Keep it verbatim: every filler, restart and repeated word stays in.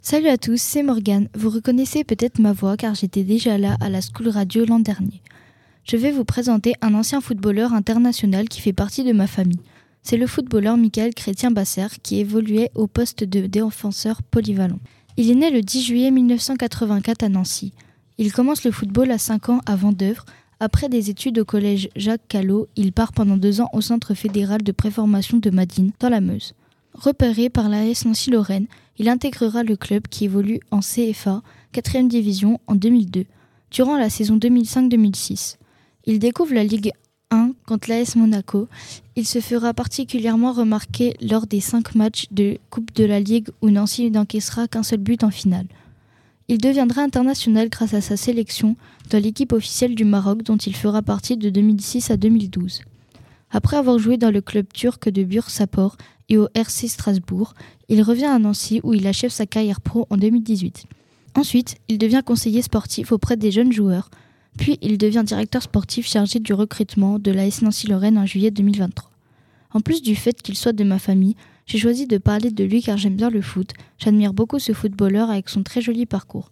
Salut à tous, c'est Morgane. Vous reconnaissez peut-être ma voix car j'étais déjà là à la School Radio l'an dernier. Je vais vous présenter un ancien footballeur international qui fait partie de ma famille. C'est le footballeur Michael Chrétien-Basser qui évoluait au poste de défenseur polyvalent. Il est né le dix juillet mille neuf cent quatre-vingt-quatre à Nancy. Il commence le football à cinq ans à Vendeuvre. Après des études au collège Jacques Callot, il part pendant deux ans au centre fédéral de préformation de Madine, dans la Meuse. Repéré par l'A S Nancy-Lorraine, il intégrera le club qui évolue en C F A, quatrième division, en deux mille deux, durant la saison deux mille cinq deux mille six. Il découvre la Ligue un contre l'A S Monaco. Il se fera particulièrement remarquer lors des cinq matchs de Coupe de la Ligue où Nancy n'encaissera qu'un seul but en finale. Il deviendra international grâce à sa sélection dans l'équipe officielle du Maroc dont il fera partie de deux mille six à deux mille douze. Après avoir joué dans le club turc de Bursaspor et au R C Strasbourg, il revient à Nancy où il achève sa carrière pro en deux mille dix-huit. Ensuite, il devient conseiller sportif auprès des jeunes joueurs, puis il devient directeur sportif chargé du recrutement de l'A S Nancy-Lorraine en juillet deux mille vingt-trois. En plus du fait qu'il soit de ma famille, j'ai choisi de parler de lui car j'aime bien le foot. J'admire beaucoup ce footballeur avec son très joli parcours.